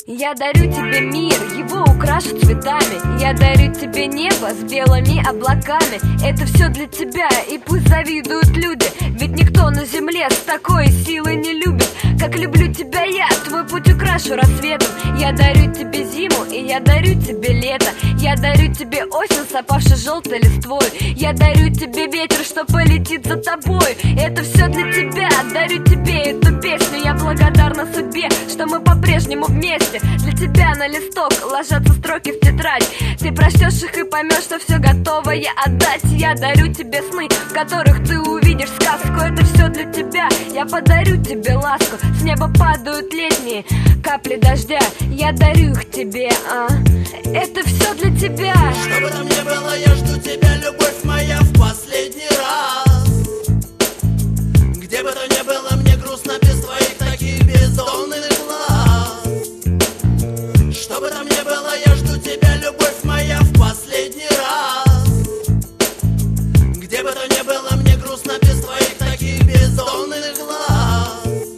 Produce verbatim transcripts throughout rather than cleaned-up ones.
Я дарю тебе мир, его украшу цветами. Я дарю тебе небо с белыми облаками. Это все для тебя, и пусть завидуют люди, ведь никто на земле с такой силой не любит, как люблю тебя я. Твой путь украшу рассветом. Я дарю тебе зиму, и я дарю тебе лето. Я дарю тебе осень с опавшей желтой листвой. Я дарю тебе ветер, что полетит за тобой. Это все для тебя, дарю тебе эту песню. Я благодарна судьбе, что мы по-прежнему вместе. Для тебя на листок ложатся строки в тетрадь. Ты прочтешь их и поймешь, что все готово я отдать. Я дарю тебе сны, в которых ты увидишь сказку. Это все для тебя, я подарю тебе ласку. С неба падают летние капли дождя. Я дарю их тебе, а это все для тебя. Что бы там ни было, я жду тебя, любовь моя, в последний раз. Где бы то ни было, мне грустно без твоих таких бездонных глаз. Что бы там ни было, я жду тебя, любовь моя, в последний раз. Где бы то ни было, мне грустно без твоих таких бездонных глаз.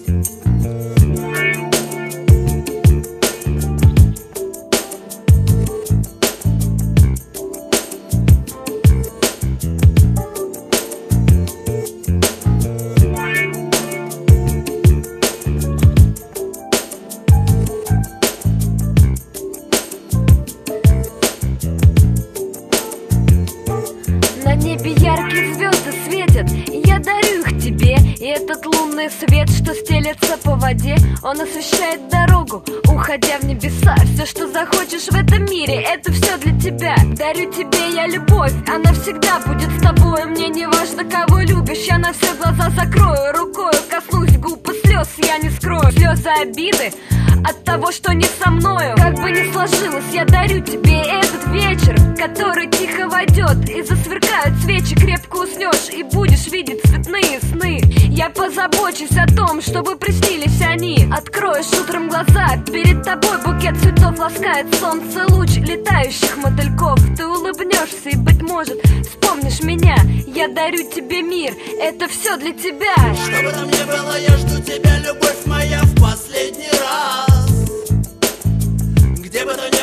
На небе яркие звезды светят, и я дарю их тебе. И этот лунный свет, что стелется по воде, он освещает дорогу, уходя в небеса. Все, что захочешь в этом мире, это все для тебя. Дарю тебе я любовь, она всегда будет с тобой. Мне не важно, кого любишь, я на все глаза закрою. Рукою коснусь губ и слез я не скрою. Слезы обиды от того, что не со мною. Как бы ни сложилось, я дарю тебе этот вечер, который тихо войдет, и засверкают свечи. Крепко уснешь и будешь видеть цветные сны. Я позабочусь о том, чтобы приснились они. Откроешь утром глаза, перед тобой букет цветов ласкает солнце луч летающих мотыльков. Ты улыбнешься и, быть может, вспомнишь меня. Я дарю тебе мир, это все для тебя. Что бы там ни было, я жду тебя, любовь моя, в последний раз. Где бы то ни